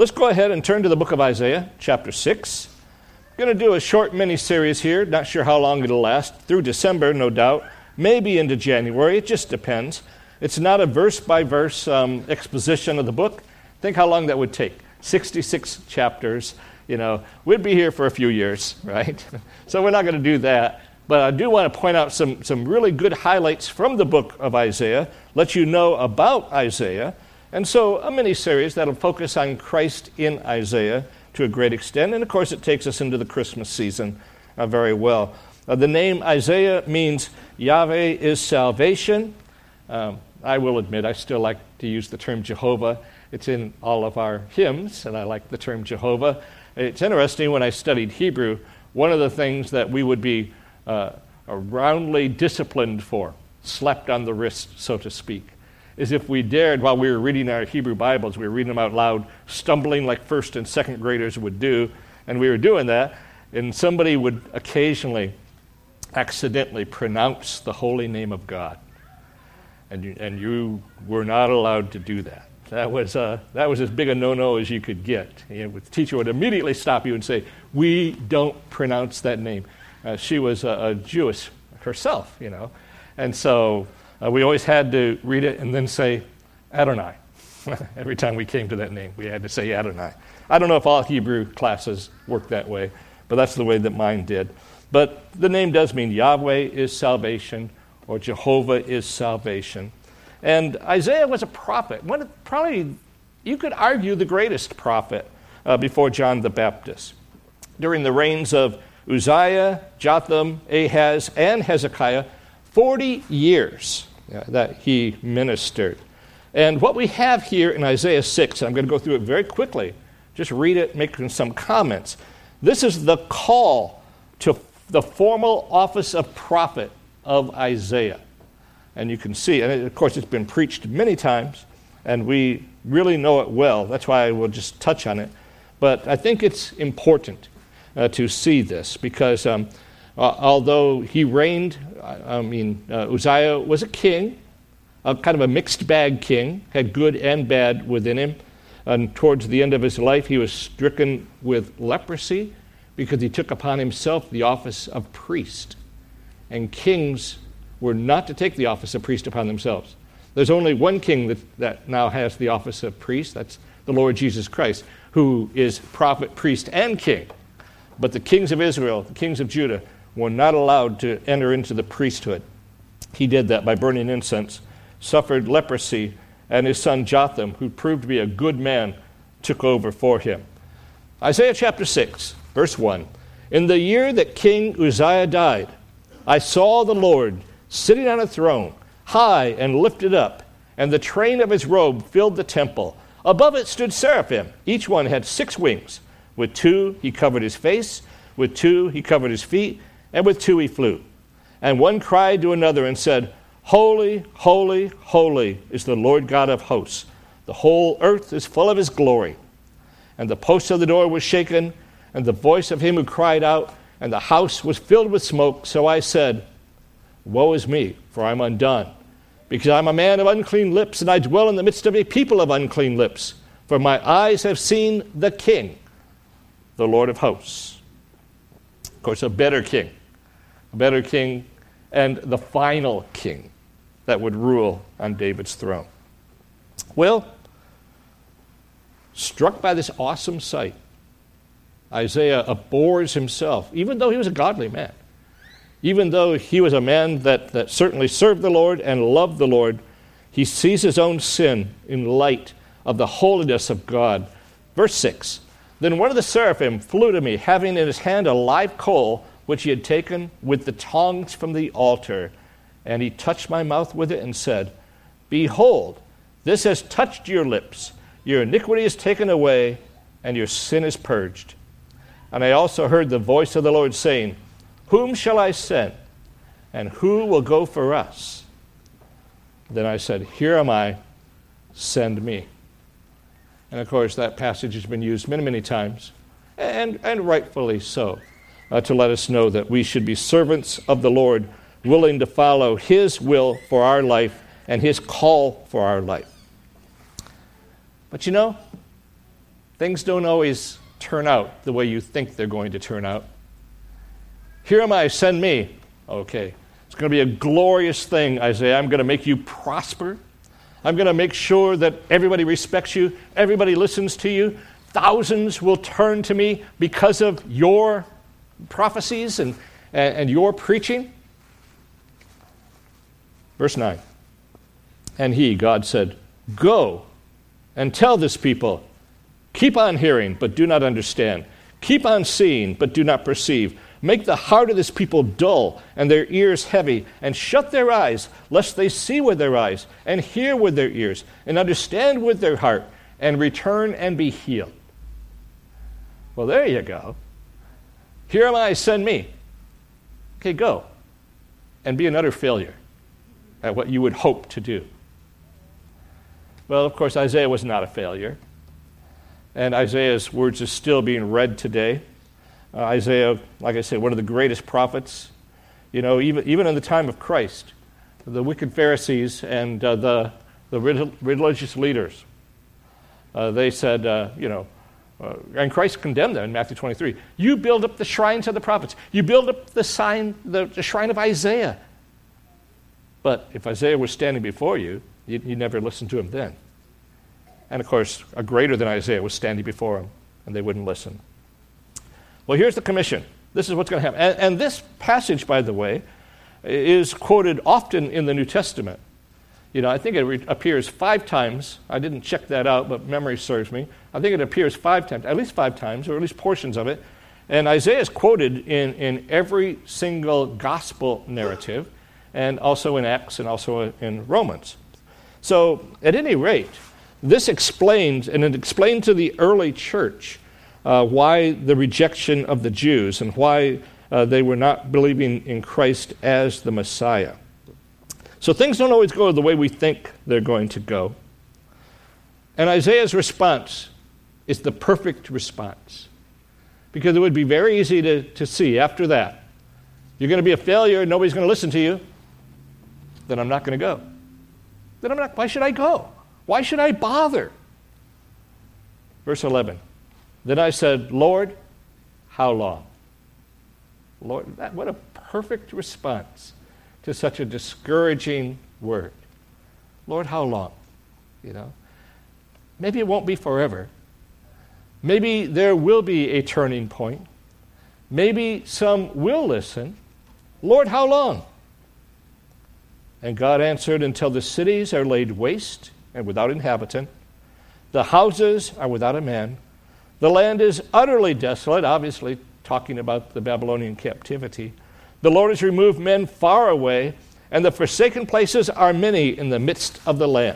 Let's go ahead and turn to the book of Isaiah, chapter 6. I'm going to do a short mini-series here. Not sure how long it'll last. Through December, no doubt. Maybe into January. It just depends. It's not a verse-by-verse exposition of the book. Think how long that would take. 66 chapters. We'd be here for a few years, right? So we're not going to do that. But I do want to point out some really good highlights from the book of Isaiah, let you know about Isaiah. And so a mini-series that'll focus on Christ in Isaiah to a great extent. And, of course, it takes us into the Christmas season very well. The name Isaiah means Yahweh is salvation. I will admit I still like to use the term Jehovah. It's in all of our hymns, and I like the term Jehovah. It's interesting, when I studied Hebrew, one of the things that we would be roundly disciplined for, slapped on the wrist, so to speak, is if we dared, while we were reading our Hebrew Bibles, we were reading them out loud, stumbling like first and second graders would do, and we were doing that, and somebody would occasionally accidentally pronounce the holy name of God, and you were not allowed to do that. That was as big a no-no as you could get. The teacher would immediately stop you and say, "We don't pronounce that name." She was a Jewess herself, and so we always had to read it and then say Adonai. Every time we came to that name, we had to say Adonai. I don't know if all Hebrew classes work that way, but that's the way that mine did. But the name does mean Yahweh is salvation, or Jehovah is salvation. And Isaiah was a prophet. Probably, you could argue, the greatest prophet before John the Baptist. During the reigns of Uzziah, Jotham, Ahaz, and Hezekiah, 40 years that he ministered. And what we have here in Isaiah 6, and I'm going to go through it very quickly, just read it, make some comments. This is the call to the formal office of prophet of Isaiah. And you can see, and of course it's been preached many times, and we really know it well. That's why I will just touch on it. But I think it's important to see this, because although he reigned, Uzziah was a king, a kind of a mixed bag king, had good and bad within him. And towards the end of his life, he was stricken with leprosy because he took upon himself the office of priest. And kings were not to take the office of priest upon themselves. There's only one king that now has the office of priest. That's the Lord Jesus Christ, who is prophet, priest, and king. But the kings of Israel, the kings of Judah, were not allowed to enter into the priesthood. He did that by burning incense, suffered leprosy, and his son Jotham, who proved to be a good man, took over for him. Isaiah chapter 6, verse 1. In the year that King Uzziah died, I saw the Lord sitting on a throne, high and lifted up, and the train of his robe filled the temple. Above it stood seraphim. Each one had 6 wings. With 2 he covered his face, with 2 he covered his feet, and with 2 he flew. And one cried to another and said, Holy, holy, holy is the Lord God of hosts. The whole earth is full of his glory. And the post of the door was shaken, and the voice of him who cried out, and the house was filled with smoke. So I said, Woe is me, for I am undone, because I am a man of unclean lips, and I dwell in the midst of a people of unclean lips. For my eyes have seen the King, the Lord of hosts. Of course, a better king, and the final king that would rule on David's throne. Well, struck by this awesome sight, Isaiah abhors himself, even though he was a godly man. Even though he was a man that certainly served the Lord and loved the Lord, he sees his own sin in light of the holiness of God. Verse 6, Then one of the seraphim flew to me, having in his hand a live coal, which he had taken with the tongs from the altar. And he touched my mouth with it and said, Behold, this has touched your lips. Your iniquity is taken away, and your sin is purged. And I also heard the voice of the Lord saying, Whom shall I send? And who will go for us? Then I said, Here am I, send me. And of course, that passage has been used many, many times, and rightfully so, to let us know that we should be servants of the Lord, willing to follow his will for our life and his call for our life. But things don't always turn out the way you think they're going to turn out. Here am I, send me. Okay, it's going to be a glorious thing, Isaiah. I'm going to make you prosper. I'm going to make sure that everybody respects you, everybody listens to you. Thousands will turn to me because of your prophecies and your preaching. Verse 9. And he, God, said, go and tell this people, keep on hearing, but do not understand. Keep on seeing, but do not perceive. Make the heart of this people dull and their ears heavy, and shut their eyes, lest they see with their eyes, and hear with their ears, and understand with their heart, and return and be healed. Well, there you go. Here am I, send me. Okay, go. And be an utter failure at what you would hope to do. Well, of course, Isaiah was not a failure. And Isaiah's words are still being read today. Isaiah, like I said, one of the greatest prophets. You know, even in the time of Christ, the wicked Pharisees and the religious leaders, they said, and Christ condemned them in Matthew 23. You build up the shrines of the prophets. You build up the shrine of Isaiah. But if Isaiah was standing before you, you never listened to him then. And of course, a greater than Isaiah was standing before him, and they wouldn't listen. Well, here's the commission. This is what's going to happen. And this passage, by the way, is quoted often in the New Testament. You know, I think it appears 5 times. I didn't check that out, but memory serves me. I think it appears 5 times, at least 5 times, or at least portions of it. And Isaiah is quoted in every single gospel narrative, and also in Acts and also in Romans. So, at any rate, this explains, and it explained to the early church why the rejection of the Jews and why they were not believing in Christ as the Messiah. So things don't always go the way we think they're going to go. And Isaiah's response is the perfect response. Because it would be very easy to see after that, you're going to be a failure, nobody's going to listen to you, then I'm not going to go. Why should I go? Why should I bother? Verse 11. Then I said, Lord, how long? Lord, what a perfect response to such a discouraging word. Lord, how long? You know, maybe it won't be forever. Maybe there will be a turning point. Maybe some will listen. Lord, how long? And God answered, until the cities are laid waste and without inhabitant, the houses are without a man, the land is utterly desolate, obviously talking about the Babylonian captivity. The Lord has removed men far away, and the forsaken places are many in the midst of the land.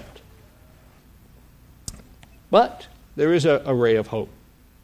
But there is a ray of hope.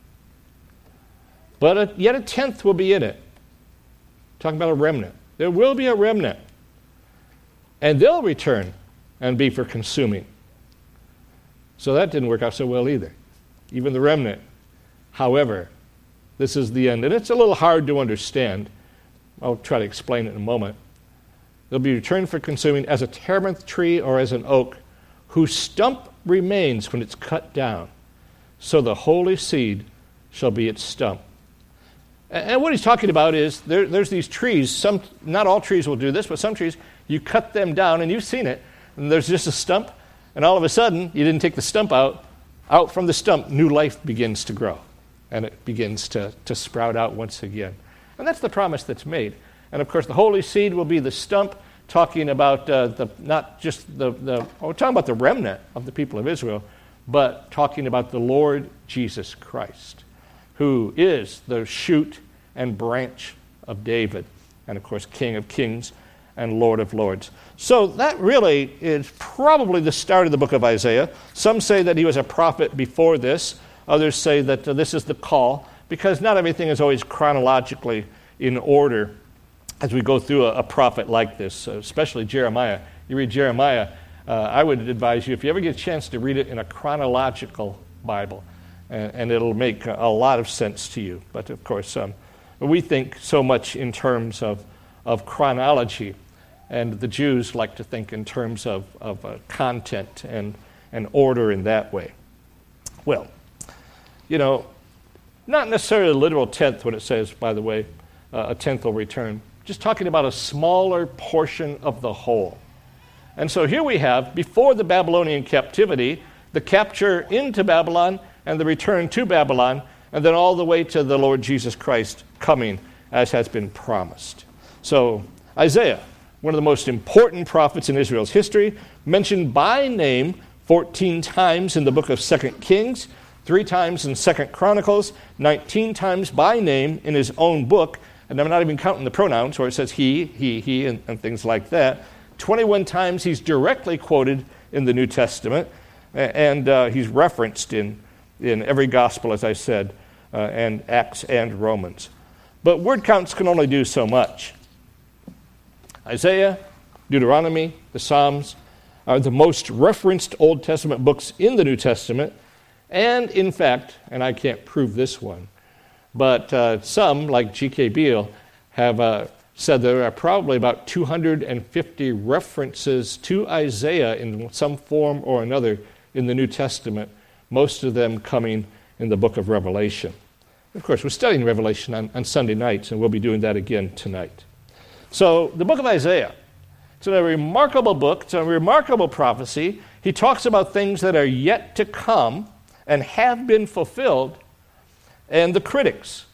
But yet a tenth will be in it. Talking about a remnant. There will be a remnant. And they'll return and be for consuming. So that didn't work out so well either. Even the remnant. However, this is the end. And it's a little hard to understand. I'll try to explain it in a moment. They'll be returned for consuming as a terebinth tree or as an oak, whose stump remains when it's cut down. So the holy seed shall be its stump. And what he's talking about is there's these trees. Not all trees will do this, but some trees, you cut them down, and you've seen it, and there's just a stump, and all of a sudden, you didn't take the stump out. Out from the stump, new life begins to grow, and it begins to sprout out once again. And that's the promise that's made. And of course, the holy seed will be the stump, talking about not just we're talking about the remnant of the people of Israel, but talking about the Lord Jesus Christ, who is the shoot and branch of David, and of course, King of Kings and Lord of Lords. So that really is probably the start of the book of Isaiah. Some say that he was a prophet before this. Others say that this is the call, because not everything is always chronologically in order as we go through a prophet like this, especially Jeremiah. You read Jeremiah, I would advise you, if you ever get a chance, to read it in a chronological Bible, and it'll make a lot of sense to you. But of course, we think so much in terms of chronology, and the Jews like to think in terms of content and order in that way. Well, not necessarily a literal tenth when it says, by the way, a tenth will return. Just talking about a smaller portion of the whole. And so here we have, before the Babylonian captivity, the capture into Babylon and the return to Babylon, and then all the way to the Lord Jesus Christ coming as has been promised. So Isaiah, one of the most important prophets in Israel's history, mentioned by name 14 times in the book of 2 Kings, 3 times in 2 Chronicles, 19 times by name in his own book, and I'm not even counting the pronouns where it says he, and things like that. 21 times he's directly quoted in the New Testament, and he's referenced in every gospel, as I said, and Acts and Romans. But word counts can only do so much. Isaiah, Deuteronomy, the Psalms are the most referenced Old Testament books in the New Testament, and in fact, and I can't prove this one, but some, like G.K. Beale, have said there are probably about 250 references to Isaiah in some form or another in the New Testament, most of them coming in the book of Revelation. Of course, we're studying Revelation on Sunday nights, and we'll be doing that again tonight. So the book of Isaiah, it's a remarkable book. It's a remarkable prophecy. He talks about things that are yet to come and have been fulfilled. And the critics,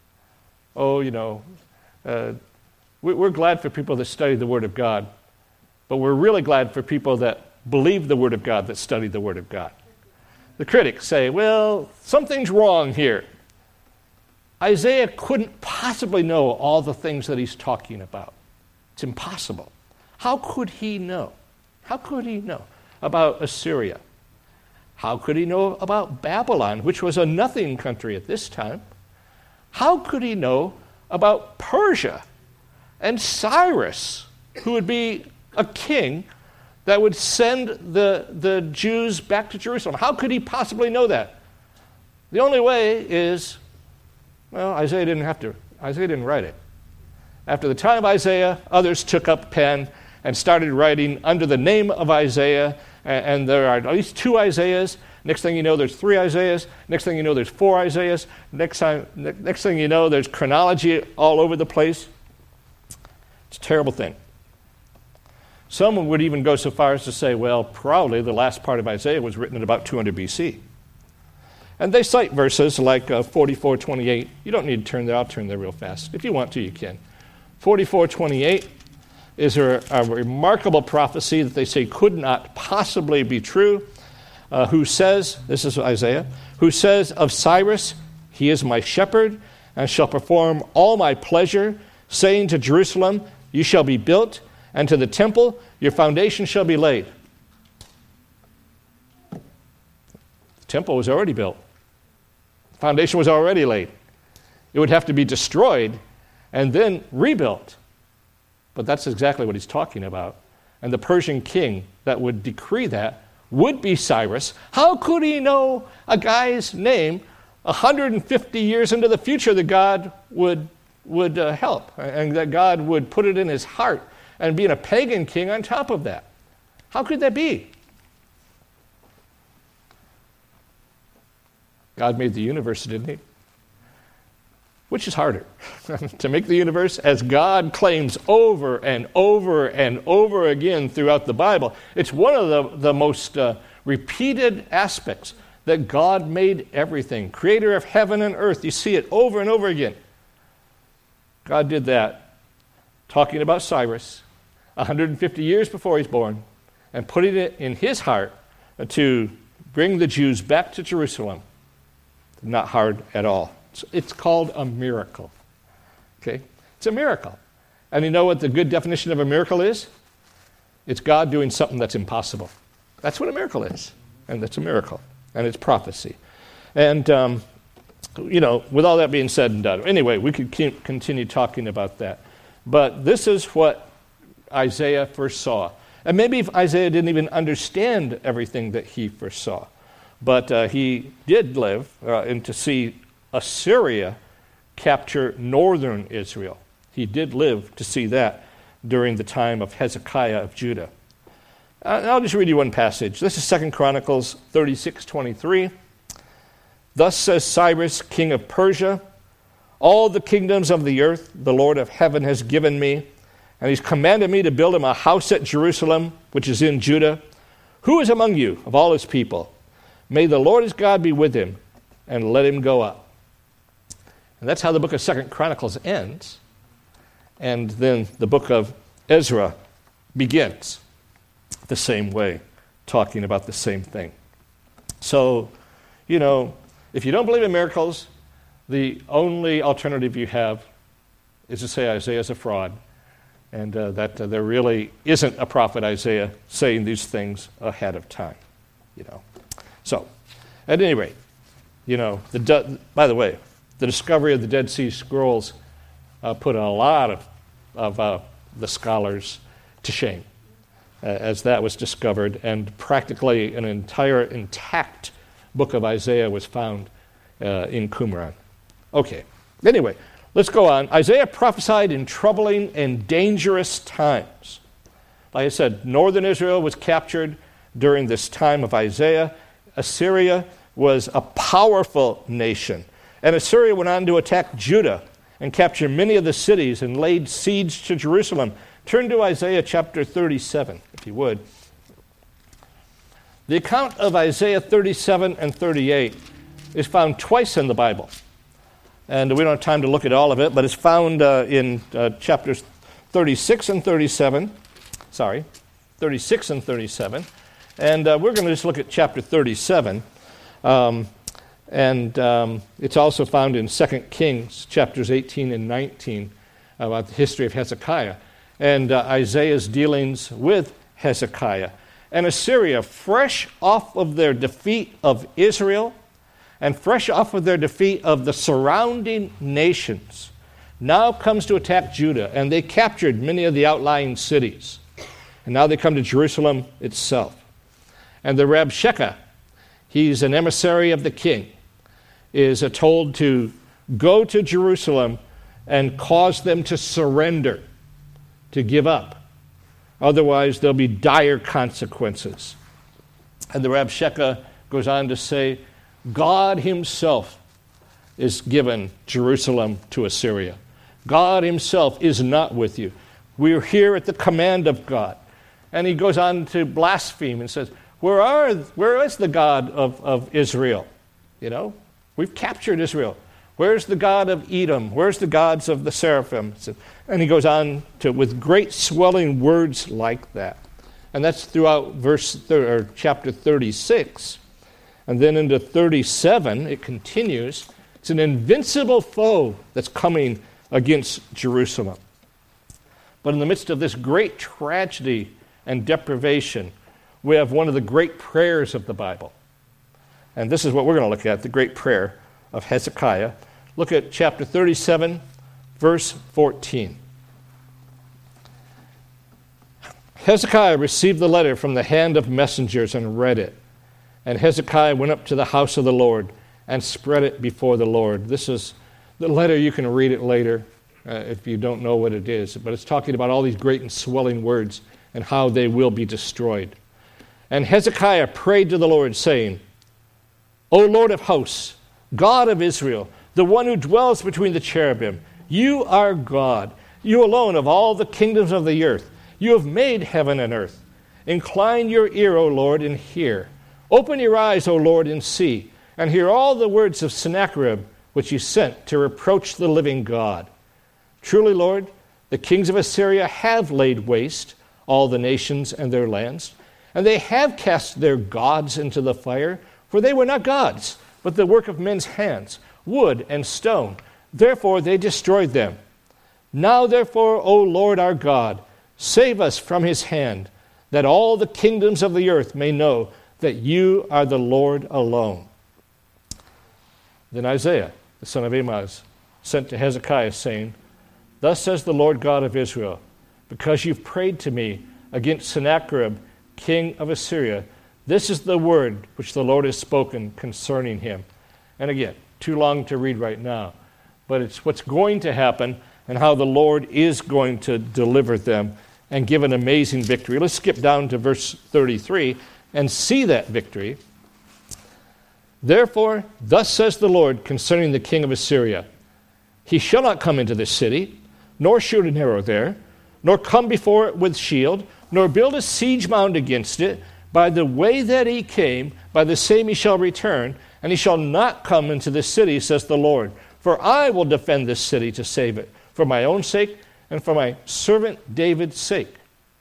we're glad for people that study the Word of God, but we're really glad for people that believe the Word of God, that study the Word of God. The critics say, well, something's wrong here. Isaiah couldn't possibly know all the things that he's talking about. It's impossible. How could he know? How could he know about Assyria? How could he know about Babylon, which was a nothing country at this time? How could he know about Persia and Cyrus, who would be a king that would send the Jews back to Jerusalem? How could he possibly know that? The only way is, Isaiah didn't write it. After the time of Isaiah, others took up pen and started writing under the name of Isaiah, and there are at least 2 Isaiahs. Next thing you know, there's 3 Isaiahs. Next thing you know, there's 4 Isaiahs. Next thing you know, there's chronology all over the place. It's a terrible thing. Some would even go so far as to say, well, probably the last part of Isaiah was written at about 200 BC. And they cite verses like 44:28. You don't need to turn there. I'll turn there real fast. If you want to, you can. 44:28 is a remarkable prophecy that they say could not possibly be true. Who says, this is Isaiah, who says of Cyrus, he is my shepherd, and shall perform all my pleasure, saying to Jerusalem, you shall be built, and to the temple, your foundation shall be laid. The temple was already built. The foundation was already laid. It would have to be destroyed and then rebuilt. But that's exactly what he's talking about. And the Persian king that would decree that would be Cyrus. How could he know a guy's name 150 years into the future that God would help and that God would put it in his heart, and being a pagan king on top of that? How could that be? God made the universe, didn't he? Which is harder, to make the universe, as God claims over and over and over again throughout the Bible? It's one of the most repeated aspects, that God made everything, creator of heaven and earth. You see it over and over again. God did that, talking about Cyrus 150 years before he's born, and putting it in his heart to bring the Jews back to Jerusalem. Not hard at all. It's called a miracle. Okay? It's a miracle. And you know what the good definition of a miracle is? It's God doing something that's impossible. That's what a miracle is. And that's a miracle. And it's prophecy. And, with all that being said and done, anyway, we could continue talking about that. But this is what Isaiah first saw. And maybe if Isaiah didn't even understand everything that he first saw. But he did live and to see Assyria capture northern Israel. He did live to see that during the time of Hezekiah of Judah. I'll just read you one passage. This is 2 Chronicles 36:23. Thus says Cyrus, king of Persia, all the kingdoms of the earth the Lord of heaven has given me, and he's commanded me to build him a house at Jerusalem, which is in Judah. Who is among you of all his people? May the Lord his God be with him, and let him go up. And that's how the book of 2 Chronicles ends. And then the book of Ezra begins the same way, talking about the same thing. So, if you don't believe in miracles, the only alternative you have is to say Isaiah's a fraud, and that there really isn't a prophet Isaiah saying these things ahead of time. So, at any rate, by the way, the discovery of the Dead Sea Scrolls put a lot of the scholars to shame, as that was discovered, and practically an entire intact book of Isaiah was found in Qumran. Okay, anyway, let's go on. Isaiah prophesied in troubling and dangerous times. Like I said, northern Israel was captured during this time of Isaiah. Assyria was a powerful nation, and Assyria went on to attack Judah and capture many of the cities and laid siege to Jerusalem. Turn to Isaiah chapter 37, if you would. The account of Isaiah 37 and 38 is found twice in the Bible. And we don't have time to look at all of it, but it's found in chapters 36 and 37. 36 and 37. And we're going to just look at chapter 37. It's also found in 2 Kings, chapters 18 and 19, about the history of Hezekiah, and Isaiah's dealings with Hezekiah. And Assyria, fresh off of their defeat of Israel, and fresh off of their defeat of the surrounding nations, now comes to attack Judah, and they captured many of the outlying cities. And now they come to Jerusalem itself. And the Rabshakeh, he's an emissary of the king, is told to go to Jerusalem and cause them to surrender, to give up. Otherwise, there'll be dire consequences. And the Rabshakeh goes on to say, God himself is given Jerusalem to Assyria. God himself is not with you. We're here at the command of God. And he goes on to blaspheme and says, where is the God of Israel? We've captured Israel. Where's the God of Edom? Where's the gods of the seraphim? And he goes on with great swelling words like that. And that's throughout chapter 36. And then into 37, it continues. It's an invincible foe that's coming against Jerusalem. But in the midst of this great tragedy and deprivation, we have one of the great prayers of the Bible. And this is what we're going to look at, the great prayer of Hezekiah. Look at chapter 37, verse 14. Hezekiah received the letter from the hand of messengers and read it. And Hezekiah went up to the house of the Lord and spread it before the Lord. This is the letter. You can read it later if you don't know what it is. But it's talking about all these great and swelling words and how they will be destroyed. And Hezekiah prayed to the Lord, saying, O Lord of hosts, God of Israel, the one who dwells between the cherubim, you are God, you alone of all the kingdoms of the earth. You have made heaven and earth. Incline your ear, O Lord, and hear. Open your eyes, O Lord, and see, and hear all the words of Sennacherib, which you sent to reproach the living God. Truly, Lord, the kings of Assyria have laid waste all the nations and their lands, and they have cast their gods into the fire, for they were not gods, but the work of men's hands, wood and stone. Therefore they destroyed them. Now, therefore, O Lord our God, save us from his hand, that all the kingdoms of the earth may know that you are the Lord alone. Then Isaiah, the son of Amoz, sent to Hezekiah, saying, Thus says the Lord God of Israel, because you've prayed to me against Sennacherib, king of Assyria, this is the word which the Lord has spoken concerning him. And again, too long to read right now, but it's what's going to happen and how the Lord is going to deliver them and give an amazing victory. Let's skip down to verse 33 and see that victory. Therefore, thus says the Lord concerning the king of Assyria, he shall not come into this city, nor shoot an arrow there, nor come before it with shield, nor build a siege mound against it. By the way that he came, by the same he shall return, and he shall not come into this city, says the Lord. For I will defend this city to save it, for my own sake and for my servant David's sake.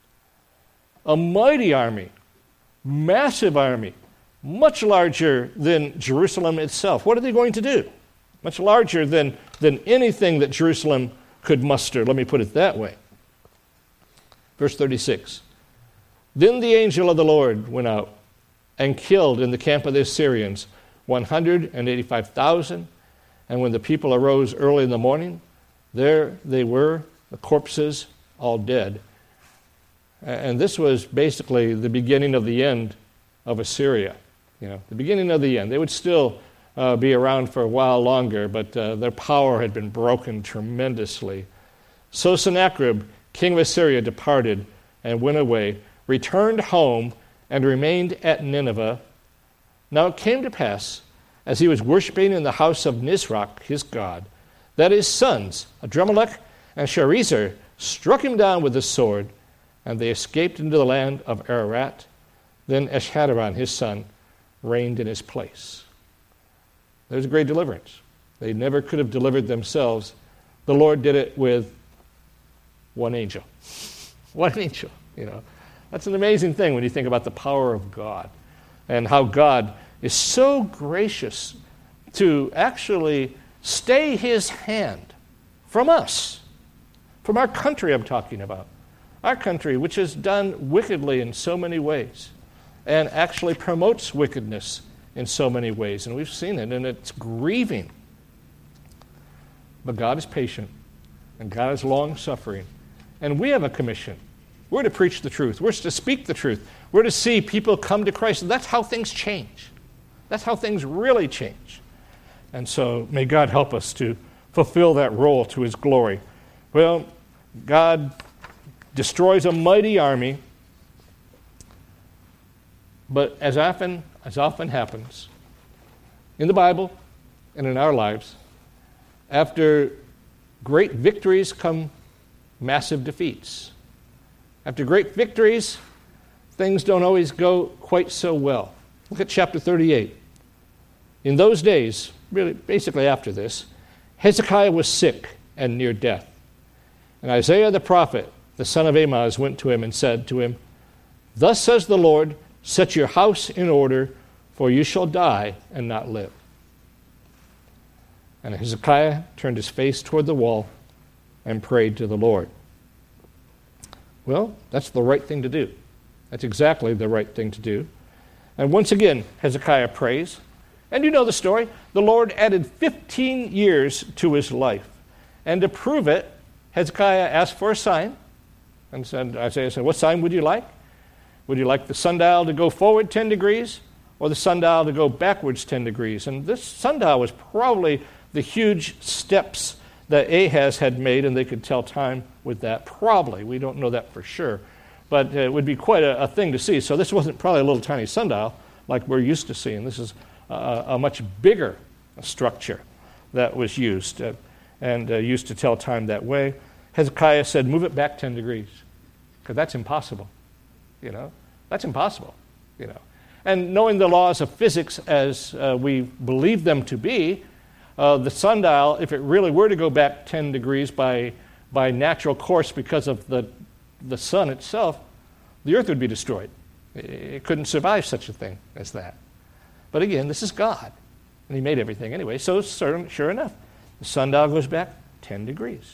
A mighty army, massive army, much larger than Jerusalem itself. What are they going to do? Much larger than anything that Jerusalem could muster. Let me put it that way. Verse 36. Then the angel of the Lord went out and killed in the camp of the Assyrians 185,000. And when the people arose early in the morning, there they were, the corpses all dead. And this was basically the beginning of the end of Assyria. The beginning of the end. They would still be around for a while longer, but their power had been broken tremendously. So Sennacherib, king of Assyria, departed and went away, returned home, and remained at Nineveh. Now it came to pass, as he was worshiping in the house of Nisroch, his god, that his sons, Adrammelech and Sharezer, struck him down with the sword, and they escaped into the land of Ararat. Then Esarhaddon, his son, reigned in his place. There's a great deliverance. They never could have delivered themselves. The Lord did it with one angel. One angel, That's an amazing thing when you think about the power of God and how God is so gracious to actually stay his hand from us, from our country I'm talking about. Our country, which has done wickedly in so many ways and actually promotes wickedness in so many ways. And we've seen it, and it's grieving. But God is patient, and God is long-suffering. And we have a commission. We're to preach the truth. We're to speak the truth. We're to see people come to Christ. And that's how things change. That's how things really change. And so may God help us to fulfill that role to his glory. Well, God destroys a mighty army, but as often happens in the Bible and in our lives, after great victories come massive defeats. After great victories, things don't always go quite so well. Look at chapter 38. In those days, really basically after this, Hezekiah was sick and near death. And Isaiah the prophet, the son of Amoz, went to him and said to him, Thus says the Lord, set your house in order, for you shall die and not live. And Hezekiah turned his face toward the wall and prayed to the Lord. Well, that's the right thing to do. That's exactly the right thing to do. And once again, Hezekiah prays. And you know the story. The Lord added 15 years to his life. And to prove it, Hezekiah asked for a sign. And Isaiah said, what sign would you like? Would you like the sundial to go forward 10 degrees or the sundial to go backwards 10 degrees? And this sundial was probably the huge steps that Ahaz had made, and they could tell time with that. Probably. We don't know that for sure. But it would be quite a thing to see. So this wasn't probably a little tiny sundial like we're used to seeing. This is a much bigger structure that was used and used to tell time that way. Hezekiah said, move it back 10 degrees, because that's impossible. That's impossible. And knowing the laws of physics as we believe them to be, the sundial, if it really were to go back 10 degrees by natural course because of the sun itself, the earth would be destroyed. It couldn't survive such a thing as that. But again, this is God, and he made everything anyway. So sure enough, the sundial goes back 10 degrees.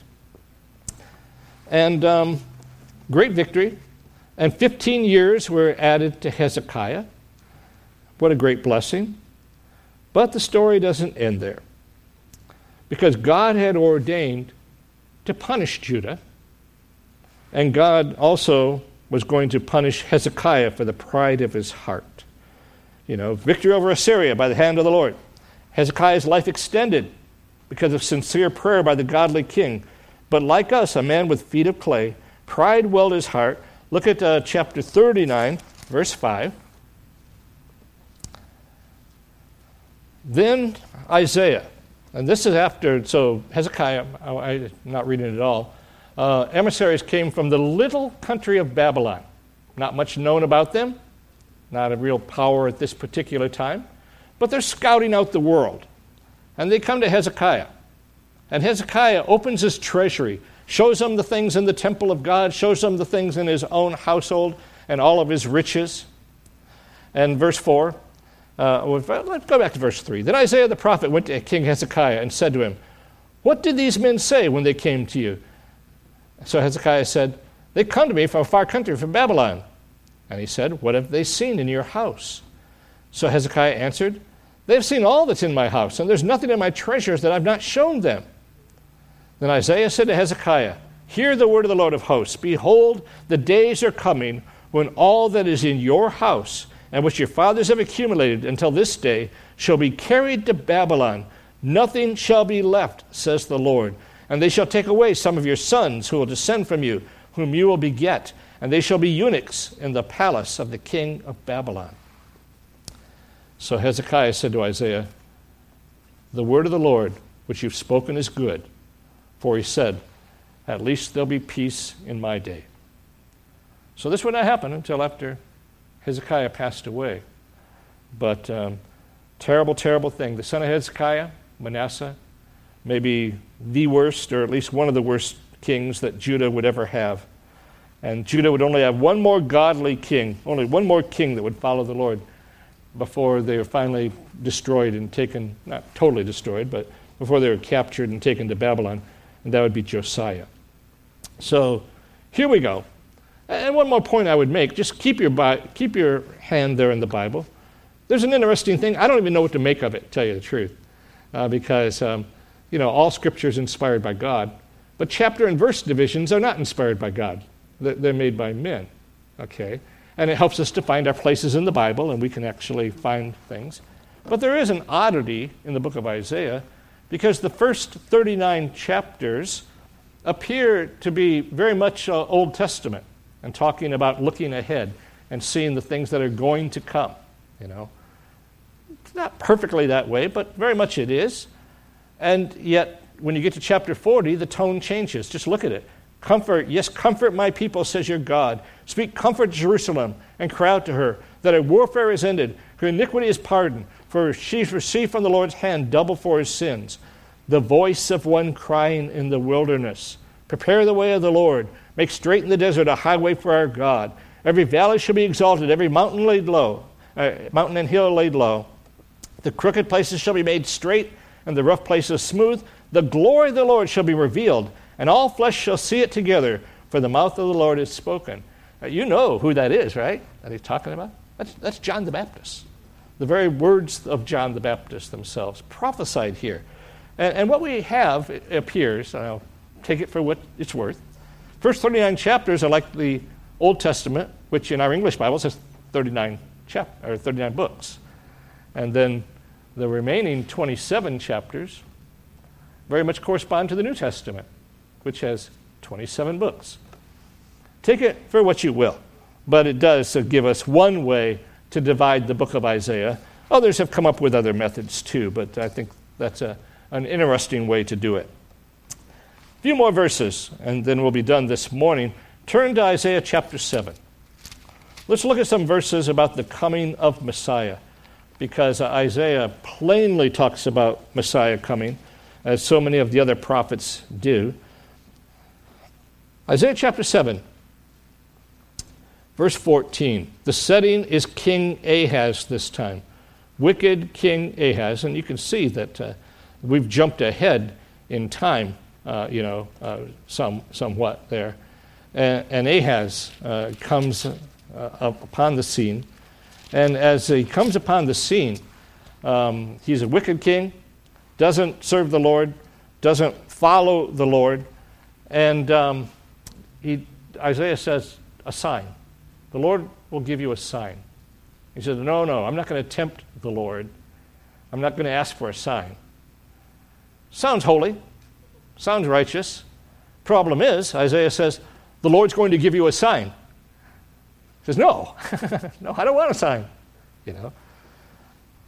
And great victory. And 15 years were added to Hezekiah. What a great blessing. But the story doesn't end there. Because God had ordained to punish Judah, and God also was going to punish Hezekiah for the pride of his heart. Victory over Assyria by the hand of the Lord. Hezekiah's life extended because of sincere prayer by the godly king. But like us, a man with feet of clay, pride welled his heart. Look at chapter 39, verse 5. Then Isaiah, and this is after, so Hezekiah, I'm not reading it at all, emissaries came from the little country of Babylon. Not much known about them, not a real power at this particular time, but they're scouting out the world. And they come to Hezekiah. And Hezekiah opens his treasury, shows them the things in the temple of God, shows them the things in his own household and all of his riches. And verse 4, let's go back to verse 3. Then Isaiah the prophet went to King Hezekiah and said to him, "What did these men say when they came to you?" So Hezekiah said, "They come to me from a far country, from Babylon." And he said, "What have they seen in your house?" So Hezekiah answered, "They have seen all that's in my house, and there's nothing in my treasures that I've not shown them." Then Isaiah said to Hezekiah, "Hear the word of the Lord of hosts. Behold, the days are coming when all that is in your house and which your fathers have accumulated until this day shall be carried to Babylon. Nothing shall be left, says the Lord. And they shall take away some of your sons who will descend from you, whom you will beget, and they shall be eunuchs in the palace of the king of Babylon." So Hezekiah said to Isaiah, "The word of the Lord which you've spoken is good." For he said, "At least there'll be peace in my day." So this would not happen until after Hezekiah passed away. But terrible, terrible thing. The son of Hezekiah, Manasseh, maybe the worst, or at least one of the worst kings that Judah would ever have. And Judah would only have one more godly king, only one more king that would follow the Lord before they were finally destroyed and taken, not totally destroyed, but before they were captured and taken to Babylon. And that would be Josiah. So here we go. And one more point I would make, just keep your hand there in the Bible. There's an interesting thing. I don't even know what to make of it, to tell you the truth, because all Scripture is inspired by God, but chapter and verse divisions are not inspired by God. They're made by men, okay? And it helps us to find our places in the Bible, and we can actually find things. But there is an oddity in the book of Isaiah, because the first 39 chapters appear to be very much Old Testament and talking about looking ahead and seeing the things that are going to come, It's not perfectly that way, but very much it is. And yet, when you get to chapter 40, the tone changes. Just look at it. "Comfort, yes, comfort my people, says your God. Speak comfort to Jerusalem and cry out to her that her warfare is ended, her iniquity is pardoned, for she's received from the Lord's hand double for his sins. The voice of one crying in the wilderness, prepare the way of the Lord, make straight in the desert a highway for our God. Every valley shall be exalted, every mountain laid low, mountain and hill laid low. The crooked places shall be made straight, and the rough places smooth. The glory of the Lord shall be revealed, and all flesh shall see it together, for the mouth of the Lord is spoken." You know who that is, right? That he's talking about? That's John the Baptist. The very words of John the Baptist themselves prophesied here. And what we have, it appears, and I'll take it for what it's worth, first 39 chapters are like the Old Testament, which in our English Bible says 39 books. And then the remaining 27 chapters very much correspond to the New Testament, which has 27 books. Take it for what you will, but it does give us one way to divide the book of Isaiah. Others have come up with other methods too, but I think that's an interesting way to do it. A few more verses, and then we'll be done this morning. Turn to Isaiah chapter 7. Let's look at some verses about the coming of Messiah, because Isaiah plainly talks about Messiah coming, as so many of the other prophets do. Isaiah chapter 7, verse 14. The setting is King Ahaz this time. Wicked King Ahaz. And you can see that we've jumped ahead in time, somewhat there. And Ahaz comes upon the scene. And as he comes upon the scene, he's a wicked king, doesn't serve the Lord, doesn't follow the Lord. And Isaiah says, a sign. The Lord will give you a sign. He says, no, I'm not going to tempt the Lord. I'm not going to ask for a sign. Sounds holy. Sounds righteous. Problem is, Isaiah says, the Lord's going to give you a sign. He says, no. No, I don't want a sign.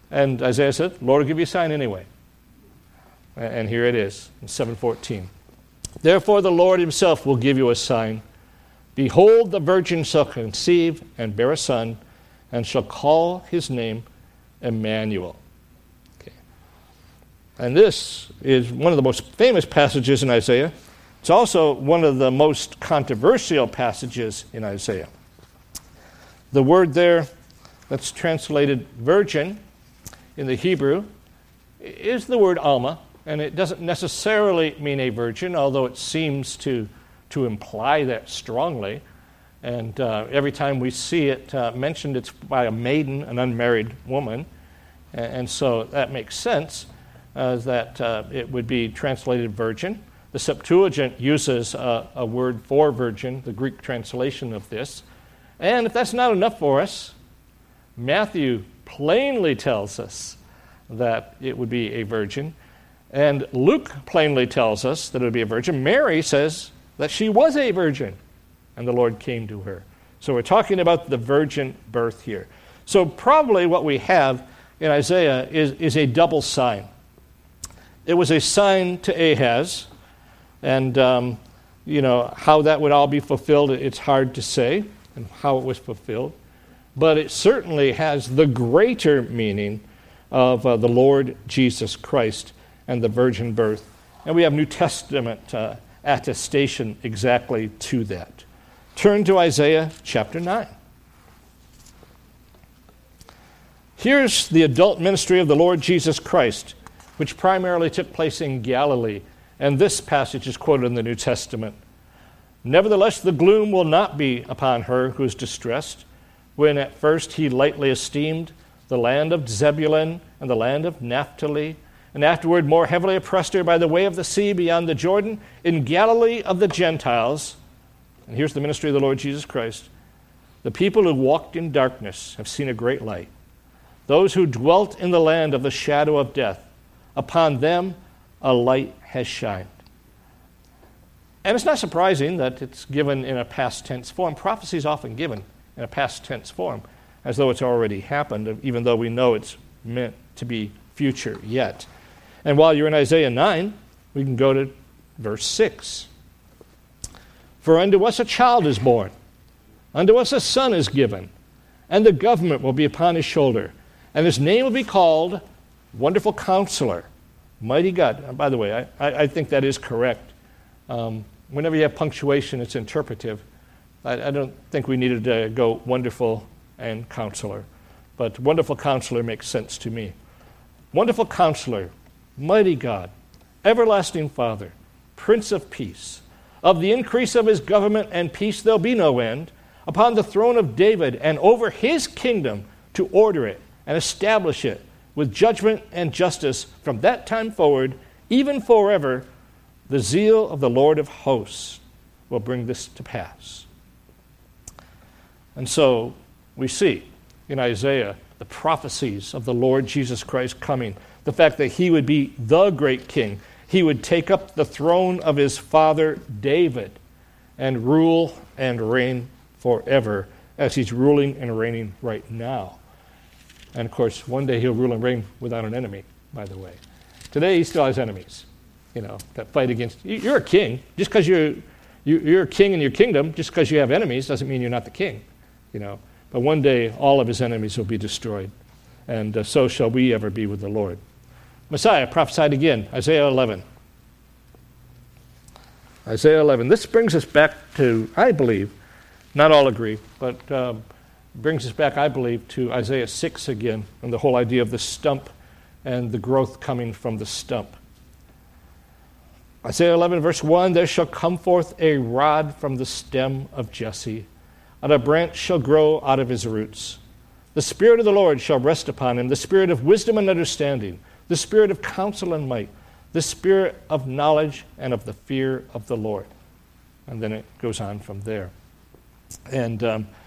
And Isaiah said, the Lord will give you a sign anyway. And here it is, in 7:14. Therefore the Lord himself will give you a sign. Behold, the virgin shall conceive and bear a son, and shall call his name Emmanuel. Okay. And this is one of the most famous passages in Isaiah. It's also one of the most controversial passages in Isaiah. The word there that's translated virgin in the Hebrew is the word Alma, and it doesn't necessarily mean a virgin, although it seems to imply that strongly. And every time we see it mentioned, it's by a maiden, an unmarried woman. And so that makes sense that it would be translated virgin. The Septuagint uses a word for virgin, the Greek translation of this. And if that's not enough for us, Matthew plainly tells us that it would be a virgin. And Luke plainly tells us that it would be a virgin. Mary says that she was a virgin, and the Lord came to her. So we're talking about the virgin birth here. So probably what we have in Isaiah is a double sign. It was a sign to Ahaz, and how that would all be fulfilled, it's hard to say, and how it was fulfilled. But it certainly has the greater meaning of the Lord Jesus Christ and the virgin birth. And we have New Testament attestation exactly to that. Turn to Isaiah chapter 9. Here's the adult ministry of the Lord Jesus Christ, which primarily took place in Galilee. And this passage is quoted in the New Testament. Nevertheless, the gloom will not be upon her who is distressed, when at first he lightly esteemed the land of Zebulun and the land of Naphtali, and afterward more heavily oppressed her by the way of the sea beyond the Jordan, in Galilee of the Gentiles. And here's the ministry of the Lord Jesus Christ. The people who walked in darkness have seen a great light. Those who dwelt in the land of the shadow of death, upon them a light has shined. And it's not surprising that it's given in a past tense form. Prophecy is often given in a past tense form, as though it's already happened, even though we know it's meant to be future yet. And while you're in Isaiah 9, we can go to verse 6. For unto us a child is born, unto us a son is given, and the government will be upon his shoulder, and his name will be called Wonderful Counselor, Mighty God. And by the way, I think that is correct. Whenever you have punctuation, it's interpretive. I don't think we needed to go Wonderful and Counselor, but Wonderful Counselor makes sense to me. Wonderful Counselor, Mighty God, Everlasting Father, Prince of Peace. Of the increase of his government and peace there'll be no end, upon the throne of David and over his kingdom, to order it and establish it with judgment and justice from that time forward, even forever. The zeal of the Lord of hosts will bring this to pass. And so we see in Isaiah the prophecies of the Lord Jesus Christ coming, the fact that he would be the great king. He would take up the throne of his father David and rule and reign forever, as he's ruling and reigning right now. And of course, one day he'll rule and reign without an enemy, by the way. Today he still has enemies, that fight against you. You're a king. Just because you're a king in your kingdom, just because you have enemies doesn't mean you're not the king, But one day all of his enemies will be destroyed, and so shall we ever be with the Lord. Messiah prophesied again, Isaiah 11. Isaiah 11. This brings us back to, I believe, not all agree, but brings us back, I believe, to Isaiah 6 again, and the whole idea of the stump and the growth coming from the stump. Isaiah 11, verse 1, there shall come forth a rod from the stem of Jesse, and a branch shall grow out of his roots. The Spirit of the Lord shall rest upon him, the Spirit of wisdom and understanding, the Spirit of counsel and might, the Spirit of knowledge and of the fear of the Lord. And then it goes on from there. And,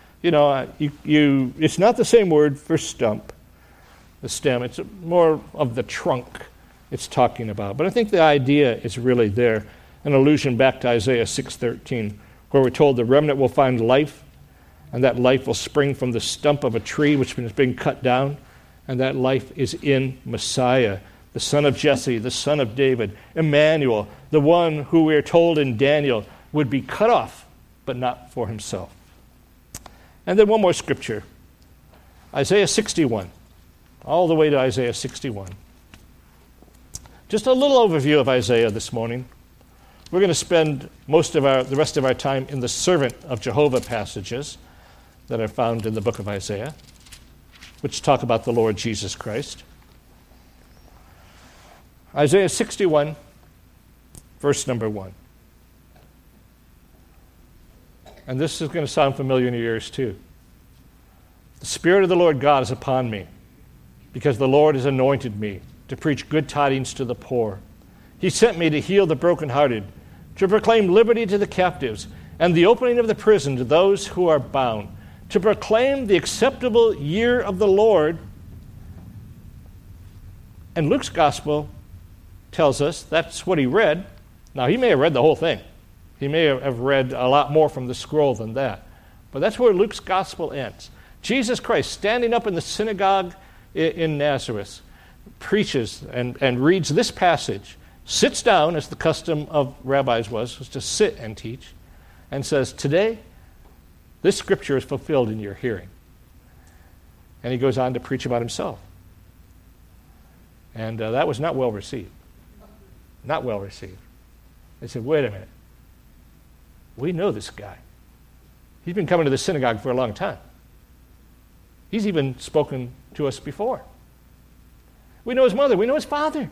it's not the same word for stump, the stem. It's more of the trunk it's talking about. But I think the idea is really there, an allusion back to Isaiah 6:13, where we're told the remnant will find life, and that life will spring from the stump of a tree which has been cut down, And that life is in Messiah, the son of Jesse, the son of David, Emmanuel, the one who we are told in Daniel would be cut off, but not for himself. And then one more scripture, Isaiah 61, all the way to Isaiah 61. Just a little overview of Isaiah this morning. We're going to spend the rest of our time in the servant of Jehovah passages that are found in the book of Isaiah, which talk about the Lord Jesus Christ. Isaiah 61, verse number 1. And this is going to sound familiar in your ears too. The Spirit of the Lord God is upon me, because the Lord has anointed me to preach good tidings to the poor. He sent me to heal the brokenhearted, to proclaim liberty to the captives, and the opening of the prison to those who are bound, to proclaim the acceptable year of the Lord. And Luke's gospel tells us that's what he read. Now, he may have read the whole thing. He may have read a lot more from the scroll than that. But that's where Luke's gospel ends. Jesus Christ, standing up in the synagogue in Nazareth, preaches and reads this passage, sits down, as the custom of rabbis was to sit and teach, and says, today, this scripture is fulfilled in your hearing. And he goes on to preach about himself. And that was not well received. Not well received. They said, wait a minute. We know this guy. He's been coming to the synagogue for a long time. He's even spoken to us before. We know his mother. We know his father.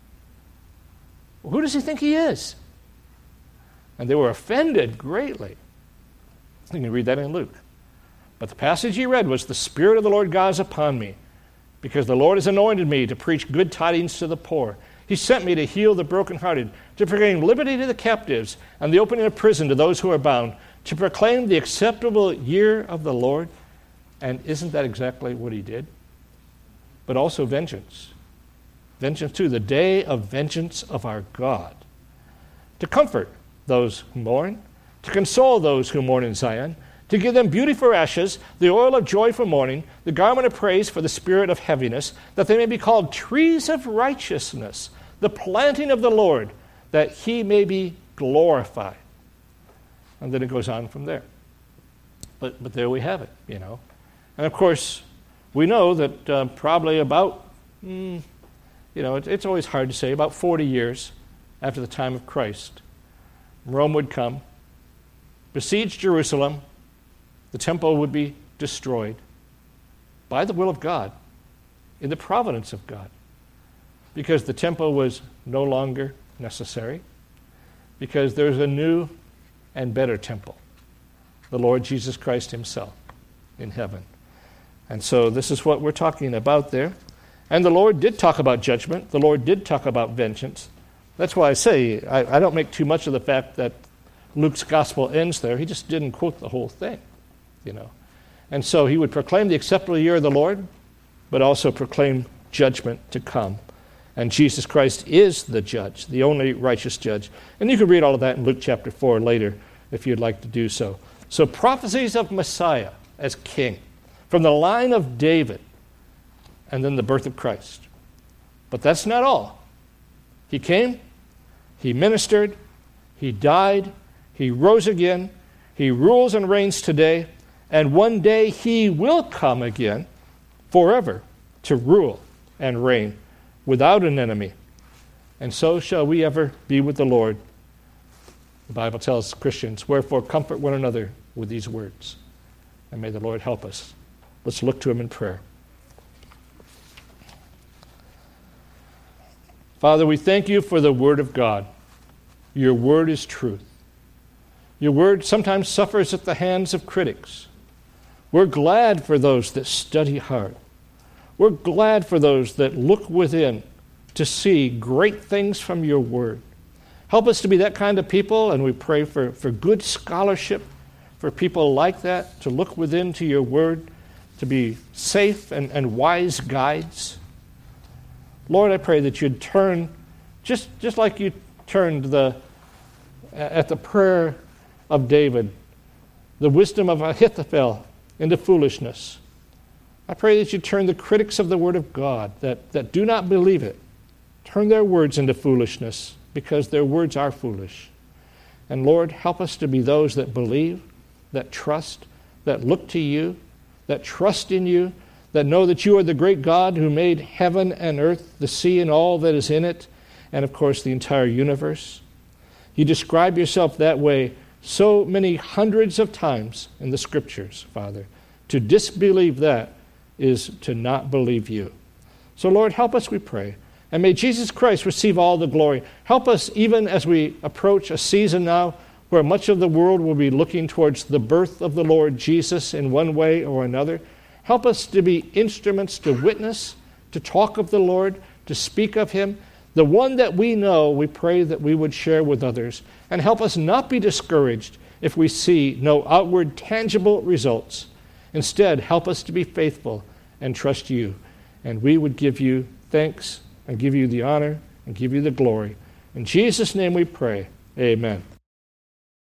Who does he think he is? And they were offended greatly. You can read that in Luke. But the passage he read was, the Spirit of the Lord God is upon me, because the Lord has anointed me to preach good tidings to the poor. He sent me to heal the brokenhearted, to proclaim liberty to the captives, and the opening of prison to those who are bound, to proclaim the acceptable year of the Lord. And isn't that exactly what he did? But also vengeance. Vengeance too, the day of vengeance of our God. To comfort those who mourn, to console those who mourn in Zion, to give them beauty for ashes, the oil of joy for mourning, the garment of praise for the spirit of heaviness, that they may be called trees of righteousness, the planting of the Lord, that he may be glorified. And then it goes on from there. But there we have it, you know. And of course, we know that probably about, it's always hard to say, about 40 years after the time of Christ, Rome would come, besiege Jerusalem, the temple would be destroyed by the will of God, in the providence of God, because the temple was no longer necessary, because there's a new and better temple, the Lord Jesus Christ himself in heaven. And so this is what we're talking about there. And the Lord did talk about judgment. The Lord did talk about vengeance. That's why I say I don't make too much of the fact that Luke's gospel ends there. He just didn't quote the whole thing, you know. And so he would proclaim the acceptable year of the Lord, but also proclaim judgment to come. And Jesus Christ is the judge, the only righteous judge. And you can read all of that in Luke chapter 4 later if you'd like to do so. So prophecies of Messiah as king from the line of David, and then the birth of Christ. But that's not all. He came, he ministered, he died, he rose again, he rules and reigns today, and one day he will come again forever to rule and reign without an enemy. And so shall we ever be with the Lord. The Bible tells Christians, wherefore comfort one another with these words. And may the Lord help us. Let's look to him in prayer. Father, we thank you for the word of God. Your word is truth. Your word sometimes suffers at the hands of critics. We're glad for those that study hard. We're glad for those that look within to see great things from your word. Help us to be that kind of people, and we pray for good scholarship, for people like that, to look within to your word, to be safe and wise guides. Lord, I pray that you'd turn, just like you turned at the prayer of David, the wisdom of Ahithophel into foolishness. I pray that you turn the critics of the Word of God that do not believe it, turn their words into foolishness, because their words are foolish. And Lord, help us to be those that believe, that trust, that look to you, that trust in you, that know that you are the great God who made heaven and earth, the sea and all that is in it, and of course the entire universe. You describe yourself that way so many hundreds of times in the Scriptures, Father. To disbelieve that is to not believe you. So Lord, help us, we pray. And may Jesus Christ receive all the glory. Help us even as we approach a season now where much of the world will be looking towards the birth of the Lord Jesus in one way or another. Help us to be instruments to witness, to talk of the Lord, to speak of him. The one that we know, we pray that we would share with others. And help us not be discouraged if we see no outward tangible results. Instead, help us to be faithful and trust you. And we would give you thanks and give you the honor and give you the glory. In Jesus' name we pray. Amen.